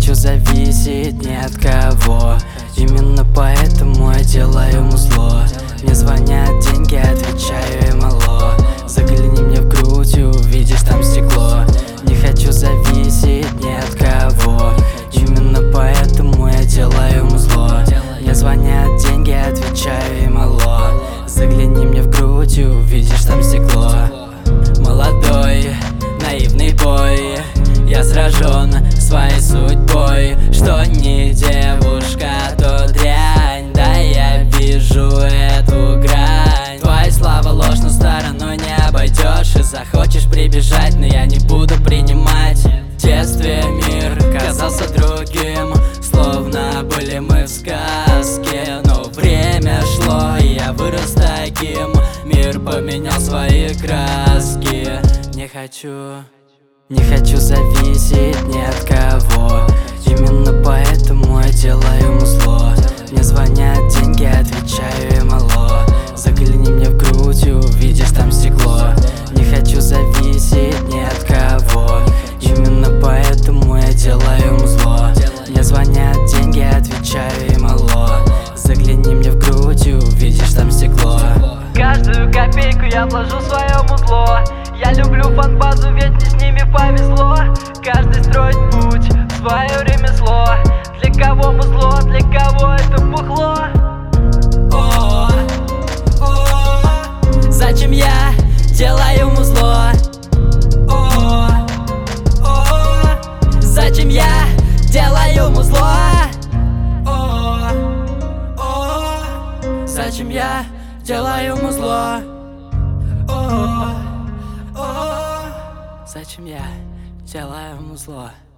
хочу зависеть ни от кого. Именно поэтому я делаю музло. Мне звонят деньги, отвечаю им алло. Загляни мне в грудь и увидишь там стекло. Не хочу зависеть ни от кого. Именно поэтому я делаю музло. Мне звонят деньги, отвечаю им алло. Загляни мне в грудь и увидишь там стекло. Молодой, наивный бой, я сражен своей судьбой. Что не девушка, то дрянь. Да, я вижу эту грань. Твоя слава ложь, но стороной не обойдешь. И захочешь прибежать, но я не буду принимать. В детстве мир казался другим, словно были мы в сказке. Но время шло, и я вырос таким. Мир поменял свои краски. Не хочу зависеть ни от кого. Именно поэтому я делаю музло. Мне звонят деньги, отвечаю им алло. Загляни мне в грудь и увидишь там стекло. Не хочу зависеть ни от кого. Именно поэтому я делаю музло. Мне звонят деньги, отвечаю им алло. Загляни мне в грудь и увидишь там стекло. Каждую копейку я вложу в свое музло. Я люблю фан-базу, ведь мне с ними повезло. Каждый строит путь в свое ремесло. Для кого музло, для кого это бухло? Зачем я делаю музло? Зачем я делаю музло? Зачем я делаю музло? Зачем я делаю музло?